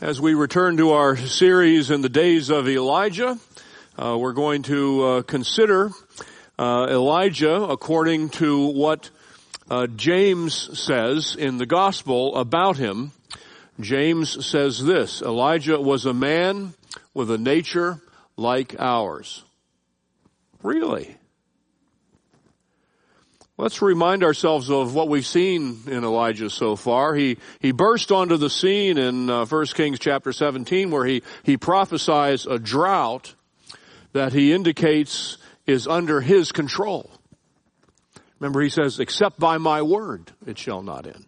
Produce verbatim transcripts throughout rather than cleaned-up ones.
As we return to our series in the days of Elijah, uh, we're going to uh, consider uh, Elijah according to what uh, James says in the gospel about him. James says this: Elijah was a man with a nature like ours. Really? Let's remind ourselves of what we've seen in Elijah so far. He he burst onto the scene in uh, First Kings chapter seventeen, where he, he prophesies a drought that he indicates is under his control. Remember, he says, "Except by my word, it shall not end."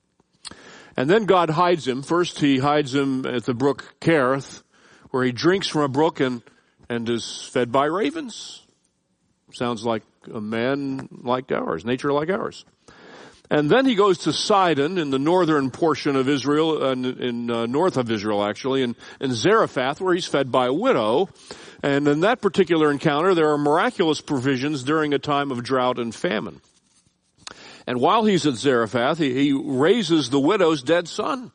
And then God hides him. First he hides him at the brook Kerith, where he drinks from a brook and, and is fed by ravens. Sounds like a man like ours, nature like ours. And then he goes to Sidon in the northern portion of Israel, uh, in uh, north of Israel actually, in, in Zarephath, where he's fed by a widow. And in that particular encounter, there are miraculous provisions during a time of drought and famine. And while he's at Zarephath, he, he raises the widow's dead son.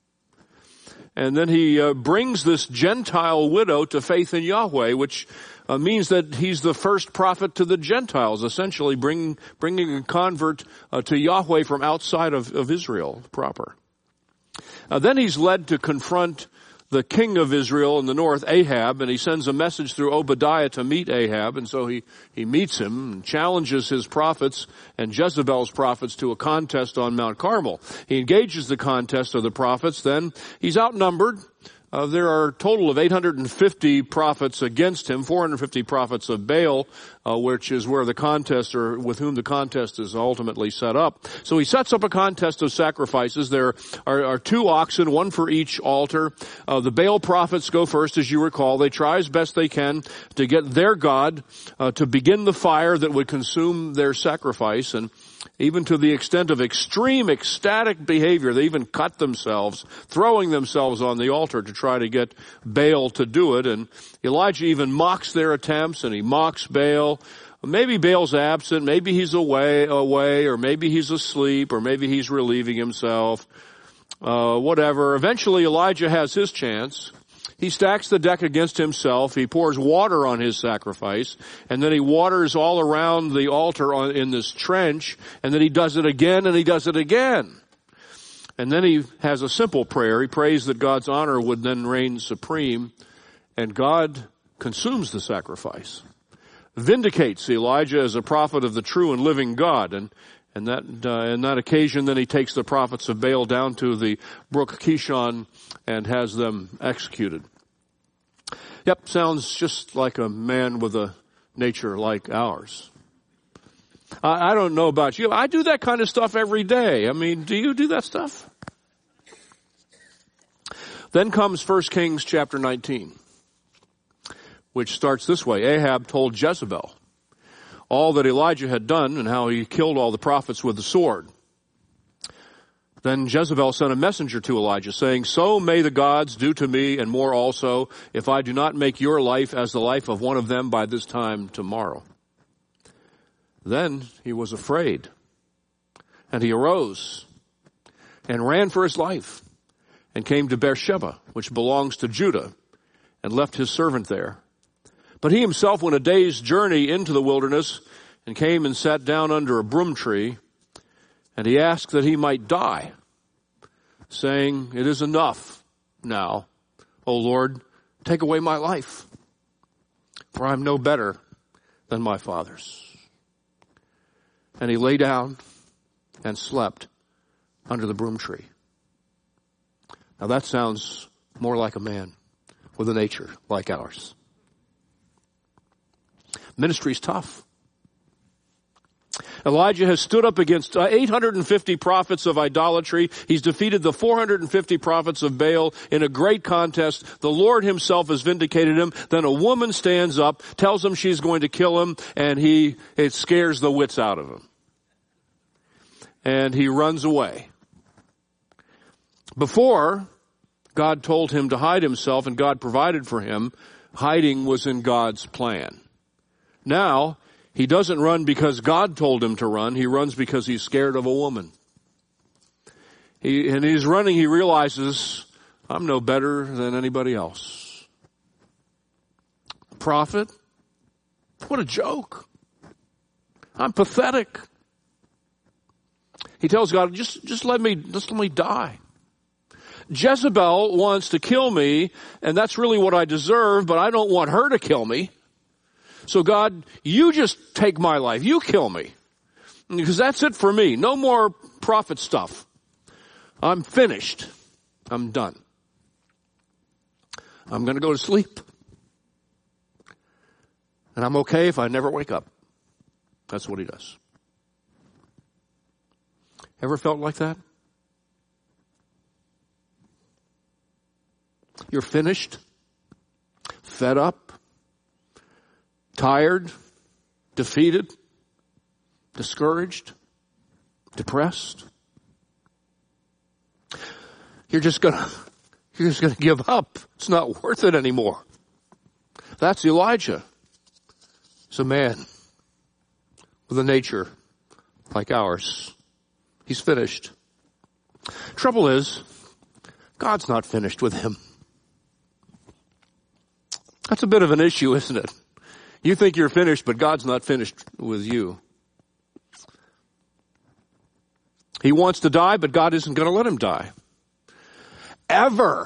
And then he uh, brings this Gentile widow to faith in Yahweh, which uh, means that he's the first prophet to the Gentiles, essentially bring, bringing a convert uh, to Yahweh from outside of, of Israel proper. Uh, then he's led to confront the king of Israel in the north, Ahab, and he sends a message through Obadiah to meet Ahab, and so he, he meets him and challenges his prophets and Jezebel's prophets to a contest on Mount Carmel. He engages the contest of the prophets, then he's outnumbered. Uh, there are a total of eight hundred fifty prophets against him, four hundred fifty prophets of Baal, uh, which is where the contest, or with whom the contest is ultimately set up. So he sets up a contest of sacrifices. There are, are two oxen, one for each altar. Uh, the Baal prophets go first, as you recall. They try as best they can to get their God uh, to begin the fire that would consume their sacrifice, and even to the extent of extreme ecstatic behavior, they even cut themselves, throwing themselves on the altar to try to get Baal to do it. And Elijah even mocks their attempts, and he mocks Baal. Maybe Baal's absent, maybe he's away, away, or maybe he's asleep, or maybe he's relieving himself, uh, whatever. Eventually Elijah has his chance. He stacks the deck against himself. He pours water on his sacrifice, and then he waters all around the altar on, in this trench, and then he does it again, and he does it again. And then he has a simple prayer. He prays that God's honor would then reign supreme, and God consumes the sacrifice, vindicates Elijah as a prophet of the true and living God. And And that, uh, in that occasion, then he takes the prophets of Baal down to the brook Kishon and has them executed. Yep, sounds just like a man with a nature like ours. I, I don't know about you. I do that kind of stuff every day. I mean, do you do that stuff? Then comes First Kings chapter nineteen, which starts this way. Ahab told Jezebel all that Elijah had done and how he killed all the prophets with the sword. Then Jezebel sent a messenger to Elijah saying, "So may the gods do to me and more also, if I do not make your life as the life of one of them by this time tomorrow." Then he was afraid, and he arose and ran for his life and came to Beersheba, which belongs to Judah, and left his servant there. But he himself went a day's journey into the wilderness and came and sat down under a broom tree, and he asked that he might die, saying, "It is enough now, O Lord, take away my life, for I am no better than my fathers." And he lay down and slept under the broom tree. Now that sounds more like a man with a nature like ours. Ministry's tough. Elijah has stood up against eight hundred fifty prophets of idolatry. He's defeated the four hundred fifty prophets of Baal in a great contest. The Lord himself has vindicated him. Then a woman stands up, tells him she's going to kill him, and he, it scares the wits out of him. And he runs away. Before, God told him to hide himself, and God provided for him. Hiding was in God's plan. Now, he doesn't run because God told him to run. He runs because he's scared of a woman. He, and he's running, he realizes I'm no better than anybody else. Prophet? What a joke. I'm pathetic. He tells God, just, just let me, just let me die. Jezebel wants to kill me, and that's really what I deserve, but I don't want her to kill me. So God, you just take my life. You kill me. Because that's it for me. No more prophet stuff. I'm finished. I'm done. I'm going to go to sleep. And I'm okay if I never wake up. That's what he does. Ever felt like that? You're finished, fed up, tired, defeated, discouraged, depressed. You're just gonna, you're just gonna give up. It's not worth it anymore. That's Elijah. He's a man with a nature like ours. He's finished. Trouble is, God's not finished with him. That's a bit of an issue, isn't it? You think you're finished, but God's not finished with you. He wants to die, but God isn't going to let him die. Ever.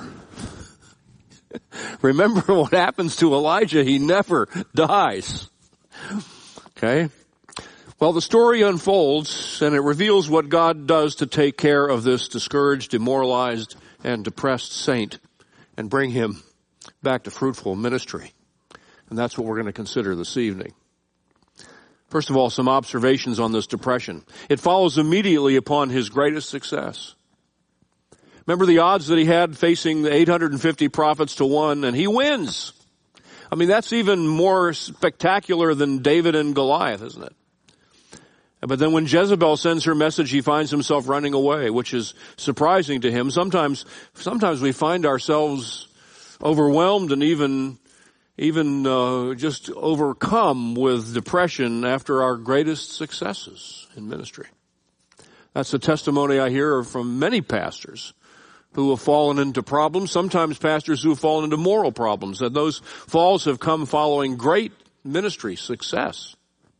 Remember what happens to Elijah. He never dies. Okay? Well, the story unfolds, and it reveals what God does to take care of this discouraged, demoralized, and depressed saint and bring him back to fruitful ministry. And that's what we're going to consider this evening. First of all, some observations on this depression. It follows immediately upon his greatest success. Remember the odds that he had facing the eight hundred fifty prophets to one, and he wins. I mean, that's even more spectacular than David and Goliath, isn't it? But then when Jezebel sends her message, he finds himself running away, which is surprising to him. Sometimes, sometimes we find ourselves overwhelmed and even, even uh, just overcome with depression after our greatest successes in ministry. That's a testimony I hear from many pastors who have fallen into problems, sometimes pastors who have fallen into moral problems, and those falls have come following great ministry success.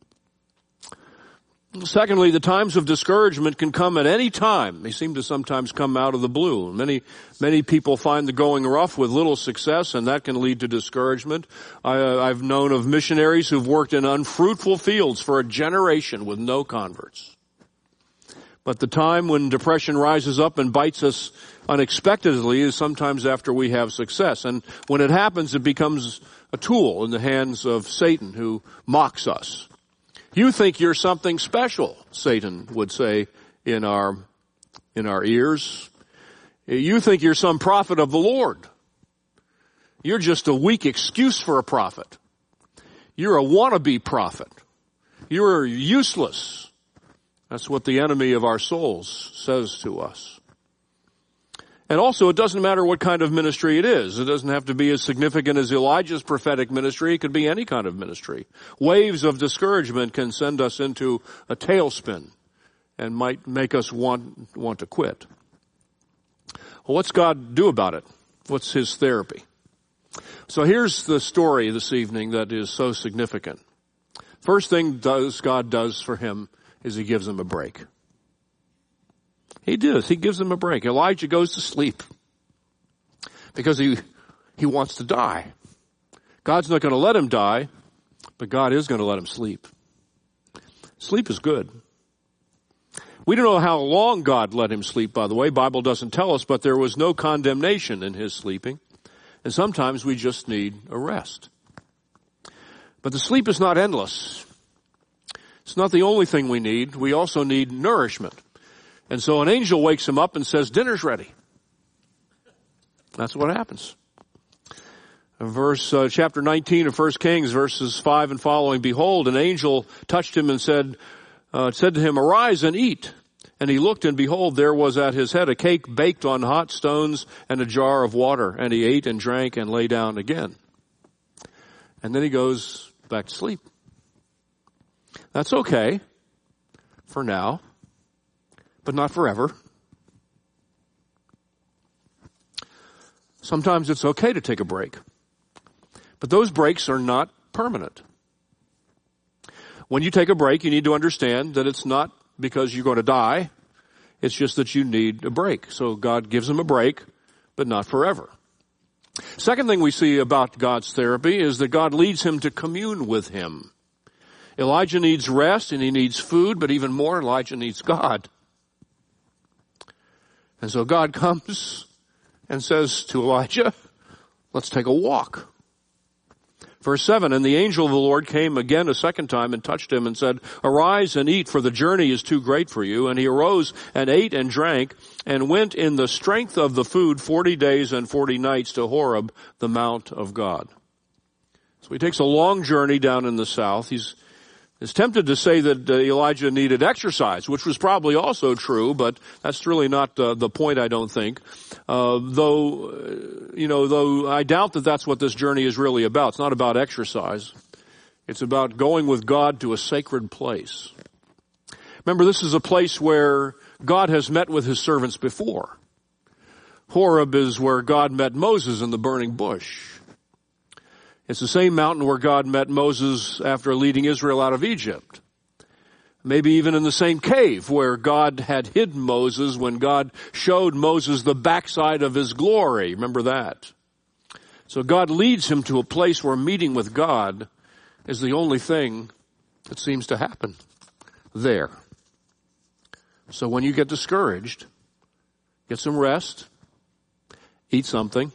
Secondly, the times of discouragement can come at any time. They seem to sometimes come out of the blue. Many, many people find the going rough with little success, and that can lead to discouragement. I, uh, I've known of missionaries who've worked in unfruitful fields for a generation with no converts. But the time when depression rises up and bites us unexpectedly is sometimes after we have success. And when it happens, it becomes a tool in the hands of Satan, who mocks us. You think you're something special, Satan would say in our, in our ears. You think you're some prophet of the Lord. You're just a weak excuse for a prophet. You're a wannabe prophet. You're useless. That's what the enemy of our souls says to us. And also, it doesn't matter what kind of ministry it is. It doesn't have to be as significant as Elijah's prophetic ministry. It could be any kind of ministry. Waves of discouragement can send us into a tailspin and might make us want, want to quit. Well, what's God do about it? What's his therapy? So here's the story this evening that is so significant. First thing does God does for him is he gives him a break. He does. He gives him a break. Elijah goes to sleep because he, he wants to die. God's not going to let him die, but God is going to let him sleep. Sleep is good. We don't know how long God let him sleep, by the way. Bible doesn't tell us, but there was no condemnation in his sleeping. And sometimes we just need a rest. But the sleep is not endless. It's not the only thing we need. We also need nourishment. And so an angel wakes him up and says, dinner's ready. That's what happens. Verse, uh, chapter nineteen of First Kings, verses five and following, behold, an angel touched him and said, uh, said to him, arise and eat. And he looked, and behold, there was at his head a cake baked on hot stones and a jar of water. And he ate and drank and lay down again. And then he goes back to sleep. That's okay for now, but not forever. Sometimes it's okay to take a break. But those breaks are not permanent. When you take a break, you need to understand that it's not because you're going to die. It's just that you need a break. So God gives him a break, but not forever. Second thing we see about God's therapy is that God leads him to commune with him. Elijah needs rest and he needs food, but even more, Elijah needs God. And so God comes and says to Elijah, let's take a walk. Verse seven, and the angel of the Lord came again a second time and touched him and said, arise and eat, for the journey is too great for you. And he arose and ate and drank and went in the strength of the food forty days and forty nights to Horeb, the mount of God. So he takes a long journey down in the south. He's is tempted to say that uh, Elijah needed exercise, which was probably also true, but that's really not uh, the point, I don't think. Uh, though, uh, you know, though I doubt that that's what this journey is really about. It's not about exercise. It's about going with God to a sacred place. Remember, this is a place where God has met with his servants before. Horeb is where God met Moses in the burning bush. It's the same mountain where God met Moses after leading Israel out of Egypt. Maybe even in the same cave where God had hidden Moses when God showed Moses the backside of his glory. Remember that? So God leads him to a place where meeting with God is the only thing that seems to happen there. So when you get discouraged, get some rest, eat something,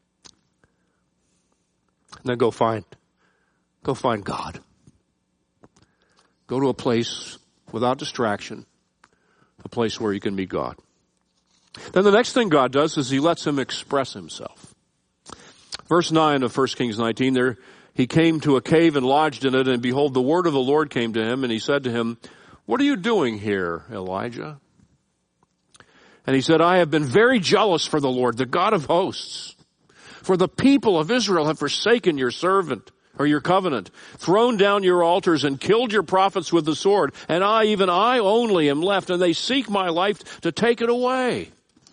and then go find, go find God. Go to a place without distraction, a place where you can meet God. Then the next thing God does is he lets him express himself. Verse nine of First Kings nineteen, there he came to a cave and lodged in it, and behold, the word of the Lord came to him, and he said to him, what are you doing here, Elijah? And he said, I have been very jealous for the Lord, the God of hosts. For the people of Israel have forsaken your servant, or your covenant, thrown down your altars and killed your prophets with the sword. And I, even I only am left, and they seek my life to take it away.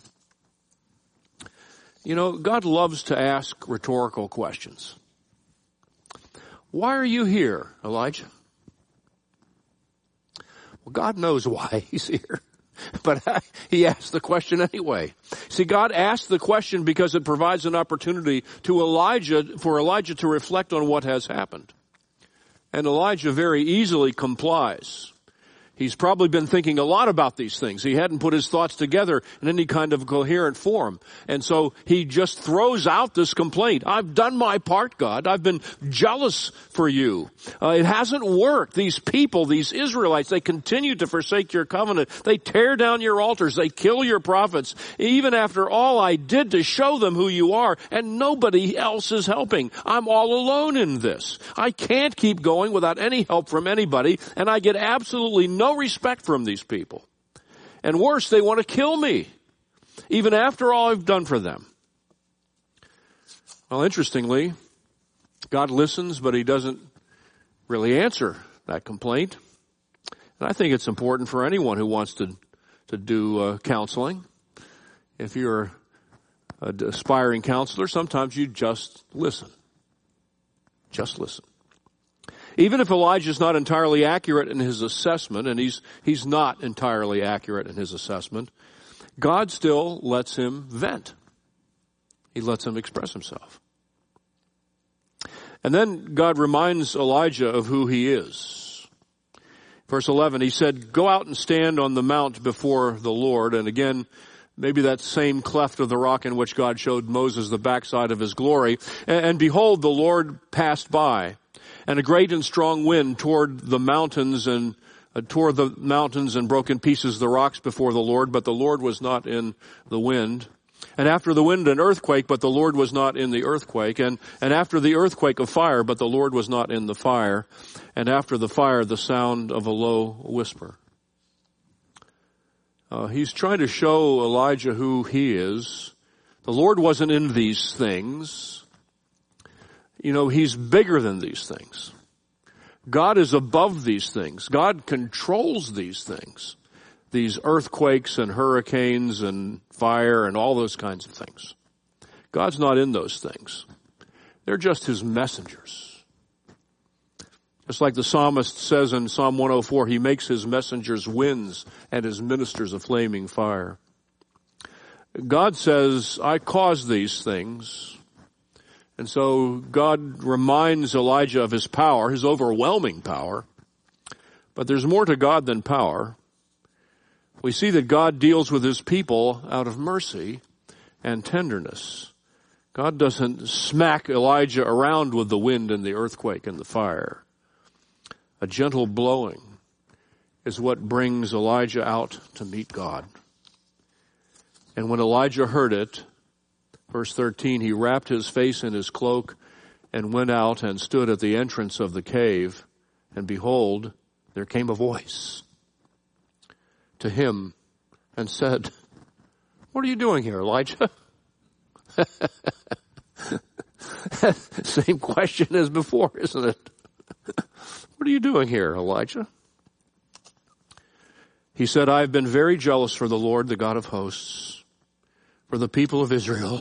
You know, God loves to ask rhetorical questions. Why are you here, Elijah? Well, God knows why he's here. But he asked the question anyway. See, God asked the question because it provides an opportunity to Elijah, for Elijah to reflect on what has happened. And Elijah very easily complies. He's probably been thinking a lot about these things. He hadn't put his thoughts together in any kind of coherent form. And so he just throws out this complaint. I've done my part, God. I've been jealous for you. Uh, it hasn't worked. These people, these Israelites, they continue to forsake your covenant. They tear down your altars. They kill your prophets. Even after all I did to show them who you are, and nobody else is helping. I'm all alone in this. I can't keep going without any help from anybody, and I get absolutely no No respect from these people. And worse, they want to kill me, even after all I've done for them. Well, interestingly, God listens, but he doesn't really answer that complaint. And I think it's important for anyone who wants to, to do uh, counseling. If you're an aspiring counselor, sometimes you just listen. Just listen. Even if Elijah's not entirely accurate in his assessment, and he's, he's not entirely accurate in his assessment, God still lets him vent. He lets him express himself. And then God reminds Elijah of who he is. Verse eleven, he said, go out and stand on the mount before the Lord. And again, maybe that same cleft of the rock in which God showed Moses the backside of his glory. And, and behold, the Lord passed by. And a great and strong wind toward the mountains and uh, tore the mountains and broke in pieces the rocks before the Lord, but the Lord was not in the wind. And after the wind, an earthquake, but the Lord was not in the earthquake. And, and after the earthquake, a fire, but the Lord was not in the fire. And after the fire, the sound of a low whisper. Uh, he's trying to show Elijah who he is. The Lord wasn't in these things. You know, he's bigger than these things. God is above these things. God controls these things. These earthquakes and hurricanes and fire and all those kinds of things. God's not in those things. They're just his messengers. Just like the psalmist says in Psalm one oh four, he makes his messengers winds and his ministers a flaming fire. God says, I caused these things. And so God reminds Elijah of his power, his overwhelming power. But there's more to God than power. We see that God deals with his people out of mercy and tenderness. God doesn't smack Elijah around with the wind and the earthquake and the fire. A gentle blowing is what brings Elijah out to meet God. And when Elijah heard it, verse thirteen, he wrapped his face in his cloak and went out and stood at the entrance of the cave. And behold, there came a voice to him and said, what are you doing here, Elijah? Same question as before, isn't it? What are you doing here, Elijah? He said, I have been very jealous for the Lord, the God of hosts, for the people of Israel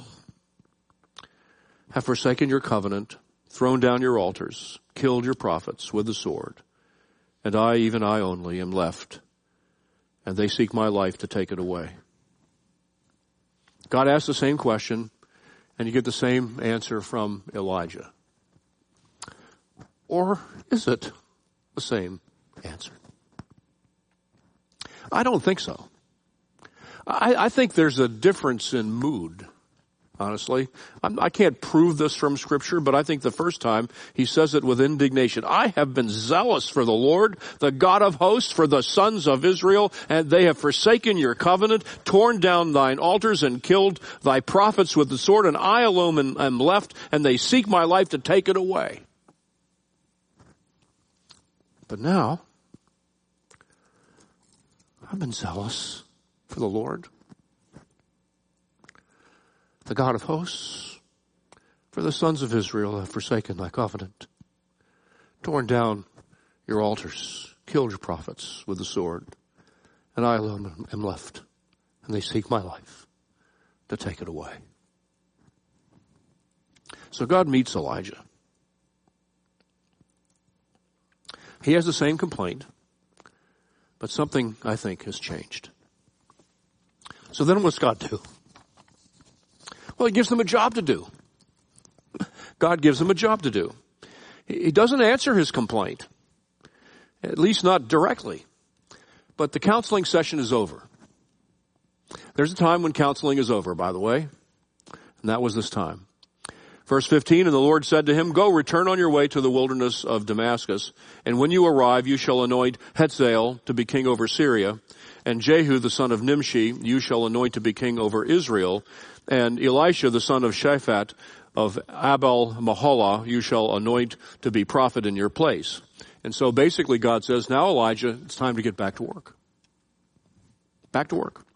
have forsaken your covenant, thrown down your altars, killed your prophets with the sword. And I, even I only, am left, and they seek my life to take it away. God asked the same question, and you get the same answer from Elijah. Or is it the same answer? I don't think so. I, I think there's a difference in mood, honestly. I'm, I can't prove this from Scripture, but I think the first time he says it with indignation. I have been zealous for the Lord, the God of hosts, for the sons of Israel, and they have forsaken your covenant, torn down thine altars, and killed thy prophets with the sword, and I alone am, am left, and they seek my life to take it away. But now, I've been zealous for the Lord, the God of hosts, for the sons of Israel have forsaken thy covenant, torn down your altars, killed your prophets with the sword, and I alone am left, and they seek my life to take it away. So God meets Elijah. He has the same complaint, but something, I think, has changed. So then what's God do? Well, he gives them a job to do. God gives them a job to do. He doesn't answer his complaint, at least not directly, but the counseling session is over. There's a time when counseling is over, by the way, and that was this time. Verse fifteen, and the Lord said to him, go, return on your way to the wilderness of Damascus, and when you arrive, you shall anoint Hazael to be king over Syria, and Jehu the son of Nimshi you shall anoint to be king over Israel, and Elisha the son of Shaphat of Abel Maholah you shall anoint to be prophet in your place. And so basically God says, now Elijah, it's time to get back to work. Back to work.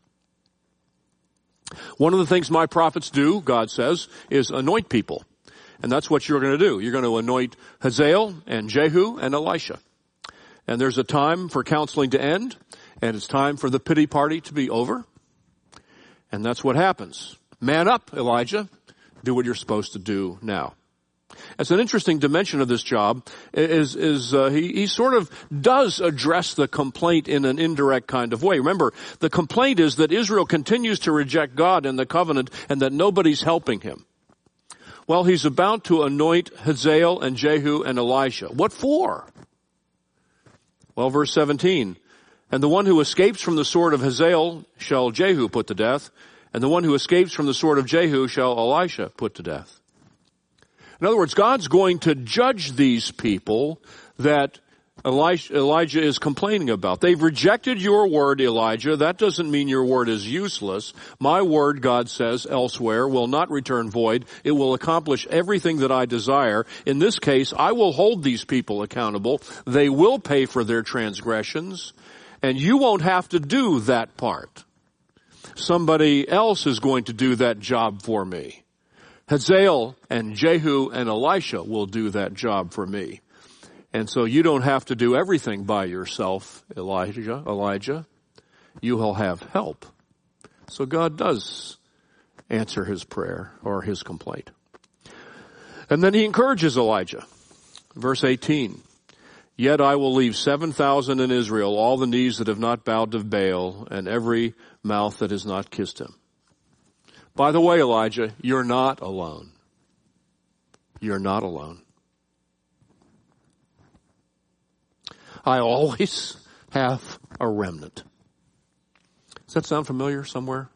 One of the things my prophets do, God says, is anoint people. And that's what you're going to do. You're going to anoint Hazael and Jehu and Elisha. And there's a time for counseling to end, and it's time for the pity party to be over. And that's what happens. Man up, Elijah. Do what you're supposed to do now. It's an interesting dimension of this job is, is uh, he, he sort of does address the complaint in an indirect kind of way. Remember, the complaint is that Israel continues to reject God and the covenant and that nobody's helping him. Well, he's about to anoint Hazael and Jehu and Elisha. What for? Well, verse seventeen, and the one who escapes from the sword of Hazael shall Jehu put to death, and the one who escapes from the sword of Jehu shall Elisha put to death. In other words, God's going to judge these people that Elijah, Elijah is complaining about. They've rejected your word, Elijah. That doesn't mean your word is useless. My word, God says elsewhere, will not return void. It will accomplish everything that I desire. In this case, I will hold these people accountable. They will pay for their transgressions, and you won't have to do that part. Somebody else is going to do that job for me. Hazael and Jehu and Elisha will do that job for me. And so you don't have to do everything by yourself, Elijah, Elijah. You will have help. So God does answer his prayer or his complaint. And then he encourages Elijah. Verse eighteen, yet I will leave seven thousand in Israel, all the knees that have not bowed to Baal, and every mouth that has not kissed him. By the way, Elijah, you're not alone. You're not alone. I always have a remnant. Does that sound familiar somewhere?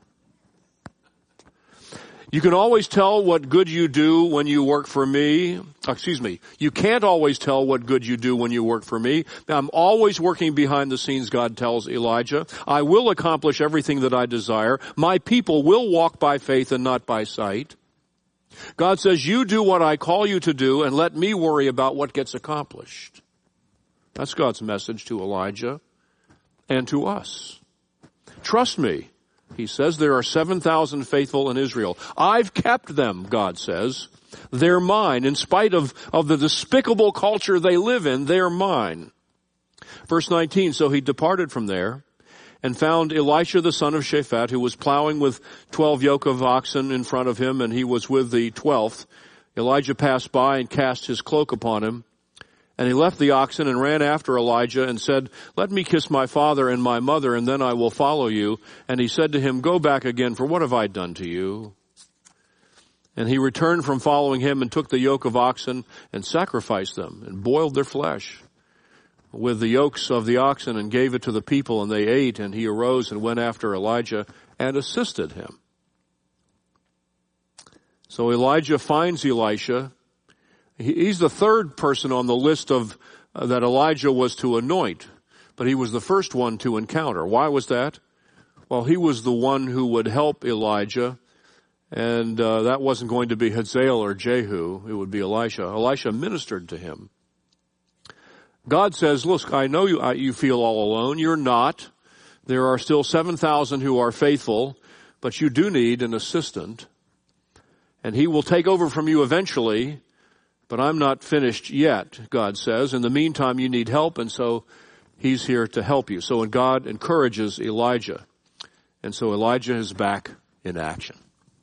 You can always tell what good you do when you work for me. Excuse me. You can't always tell what good you do when you work for me. I'm always working behind the scenes, God tells Elijah. I will accomplish everything that I desire. My people will walk by faith and not by sight. God says, you do what I call you to do and let me worry about what gets accomplished. That's God's message to Elijah and to us. Trust me. He says there are seven thousand faithful in Israel. I've kept them, God says. They're mine. In spite of, of the despicable culture they live in, they're mine. Verse nineteen, so he departed from there and found Elisha the son of Shaphat, who was plowing with twelve yoke of oxen in front of him, and he was with the twelfth. Elijah passed by and cast his cloak upon him. And he left the oxen and ran after Elijah and said, let me kiss my father and my mother, and then I will follow you. And he said to him, go back again, for what have I done to you? And he returned from following him and took the yoke of oxen and sacrificed them and boiled their flesh with the yokes of the oxen and gave it to the people, and they ate. And he arose and went after Elijah and assisted him. So Elijah finds Elisha. He's the third person on the list of uh, that Elijah was to anoint, but he was the first one to encounter. Why was that? Well, he was the one who would help Elijah, and uh, that wasn't going to be Hazael or Jehu. It would be Elisha. Elisha ministered to him. God says, look, I know you, I, you feel all alone. You're not. There are still seven thousand who are faithful, but you do need an assistant, and he will take over from you eventually. But I'm not finished yet, God says. In the meantime, you need help, and so he's here to help you. So God encourages Elijah. And so Elijah is back in action.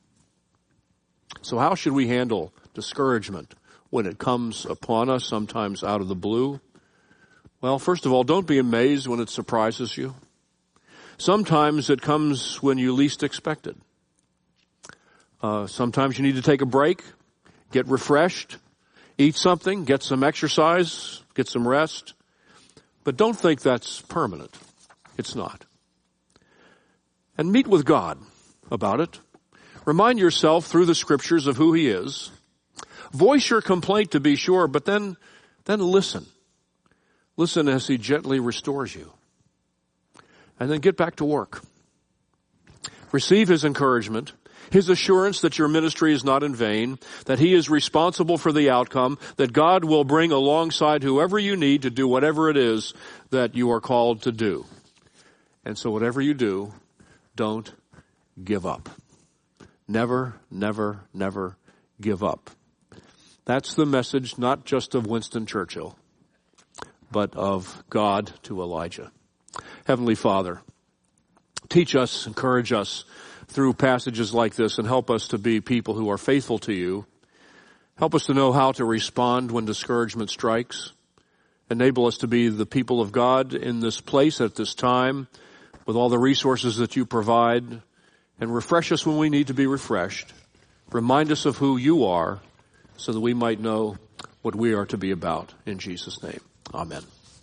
So how should we handle discouragement when it comes upon us, sometimes out of the blue? Well, first of all, don't be amazed when it surprises you. Sometimes it comes when you least expect it. Uh, sometimes you need to take a break, get refreshed, eat something, get some exercise, get some rest. But don't think that's permanent. It's not. And meet with God about it. Remind yourself through the scriptures of who he is. Voice your complaint to be sure, but then, then listen. Listen as he gently restores you. And then get back to work. Receive his encouragement, his assurance that your ministry is not in vain, that he is responsible for the outcome, that God will bring alongside whoever you need to do whatever it is that you are called to do. And so whatever you do, don't give up. Never, never, never give up. That's the message not just of Winston Churchill, but of God to Elijah. Heavenly Father, teach us, encourage us through passages like this, and help us to be people who are faithful to you. Help us to know how to respond when discouragement strikes. Enable us to be the people of God in this place at this time with all the resources that you provide, and refresh us when we need to be refreshed. Remind us of who you are so that we might know what we are to be about. In Jesus' name, amen.